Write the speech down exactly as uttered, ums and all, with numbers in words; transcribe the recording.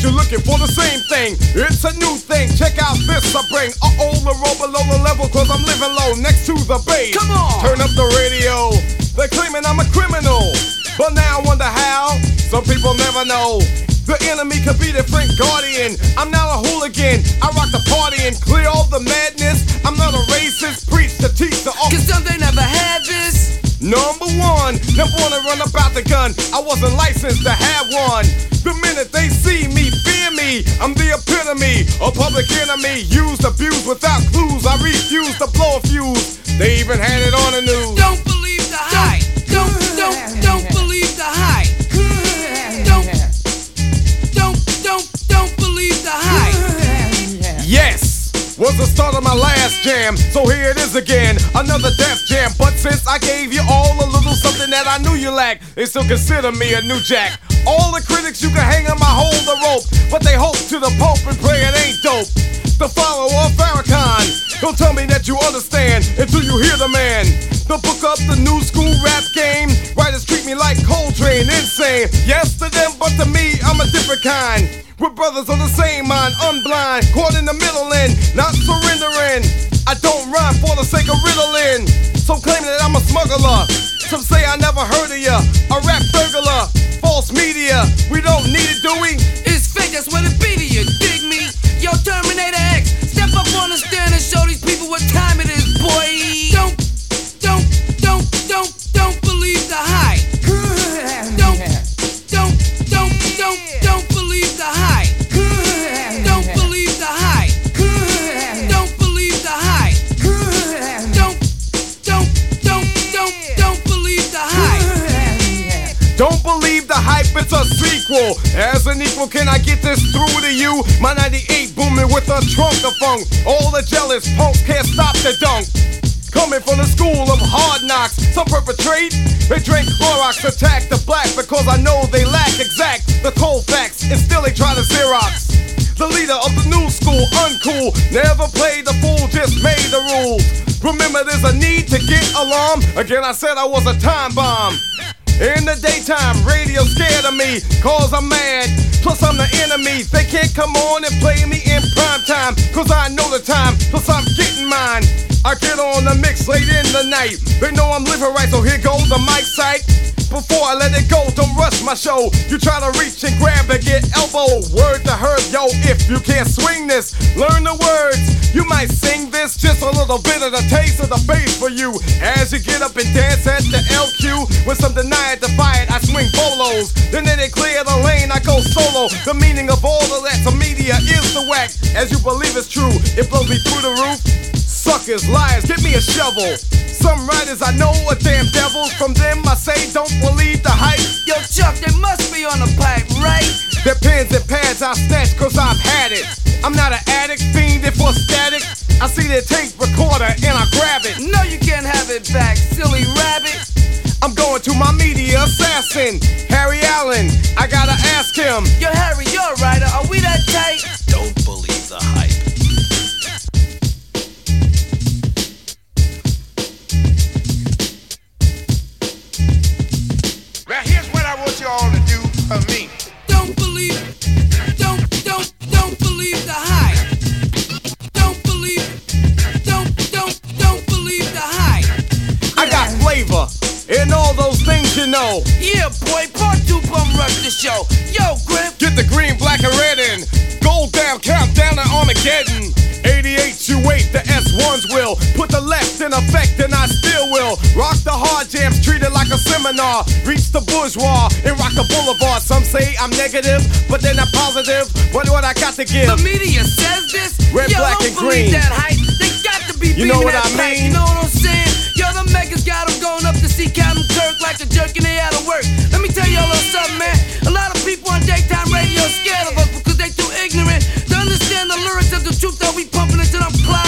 you're looking for the same thing. It's a new thing, check out this I bring. Uh-oh, the roll below the level, cause I'm living low next to the base. Come on! Turn up the radio, they're claiming I'm a criminal. But now I wonder how, some people never know. The enemy could be their friend guardian. I'm not a hooligan, I rock the party and clear all the madness. I'm not a racist, preach to teach the all. Cause some they never had this. Number one, never wanna run about the gun. I wasn't licensed to have one. The minute they see me, fear me. I'm the epitome, a public enemy. Used, abused without clues. I refuse to blow a fuse. They even had it on the news. Don't believe the hype. Don't, don't, don't believe the hype. Don't, don't, don't, don't believe the hype. Yes! Was the start of my last jam, so here it is again, another Def Jam. But since I gave you all a little something that I knew you lacked, they still consider me a new jack. All the critics you can hang on my hold the rope, but they hope to the Pope and pray it ain't dope. The follower of Farrakhan, don't tell me that you understand until you hear the man. The book up the new school rap game, writers treat me like Coltrane, insane. Yes to them, but to me, I'm a different kind. We're brothers of the same mind, unblind, caught in the middle and not surrendering. I don't rhyme for the sake of riddling. Some claim that I'm a smuggler. Some say I never heard of ya. A rap burglar, false media. We don't need it, do we? It's fake, that's what it be to you, dig me? Yo, Terminator X, step up on the stand and show these people what time it is, boy. Don't, don't, don't, don't, don't believe the hype. Don't, don't, don't, don't, don't believe the hype. Don't believe the hype. Don't believe the hype. Don't, don't, don't, don't, don't believe the hype. Don't believe the hype, it's a sequel. As an equal, can I get this through to you? My ninety-eight booming with a trunk of funk. All the jealous punks can't stop the dunk. Coming from the school of hard knocks, some perpetrate. They drink Clorox, attack the black because I know they lack exact the cold facts, and still they try to Xerox. The leader of the new school, uncool, never played the fool, just made the rules. Remember, there's a need to get alarm. Again, I said I was a time bomb. In the daytime, radio scared of me, cause I'm mad. Plus I'm the enemy, they can't come on and play me in prime time, cause I know the time, plus I'm getting mine. I get on the mix late in the night. They know I'm living right, so here goes the mic sight. Before I let it go, don't rush my show. You try to reach and grab and get elbow. Word to her, yo, if you can't swing this, learn the words. You might sing this, just a little bit of the taste of the bass for you. As you get up and dance at the L Q, with some deny it, defy it, I swing bolos. Then they clear the lane, I go solo. The meaning of all of that to media is the whack. As you believe it's true, it blows me through the roof. Suckers, liars, give me a shovel. Some writers I know are damn devils. From them I say don't believe the hype. Yo, Chuck, they must be on the pipe, right? Their pens and pads I snatch cause I've had it. I'm not an addict, fiending for static. I see their tape recorder and I grab it. No, you can't have it back, silly rabbit. I'm going to my media assassin, Harry Allen. I gotta ask him. Yo, Harry, you're a writer, are we that tight? Don't believe the hype. All to do for me. Don't believe, don't, don't, don't believe the hype. Don't believe, don't, don't, don't believe the hype. I got flavor and all those things you know. Yeah, boy, part two bum rush the show. Yo, Griff, get the green, black, and red in. Gold down, countdown to Armageddon. eighty-eight, you wait, the S ones will put the left in effect, and I still will rock the hard jams, treat it like a seminar. Reach the bourgeois and rock the boulevard. Some say I'm negative, but they're not positive. What what I got to give? The media says this. Red, Yo, black, don't and believe green. That hype. They got to be. You know what that I pipe, mean? You know what I'm saying? Yo, the megas got them going up to see Captain Kirk like a jerk and they out of work. Let me tell you a little something, man. A lot of people on daytime radio scared of us because they too ignorant to understand the lyrics of the truth that we pumping into them clouds.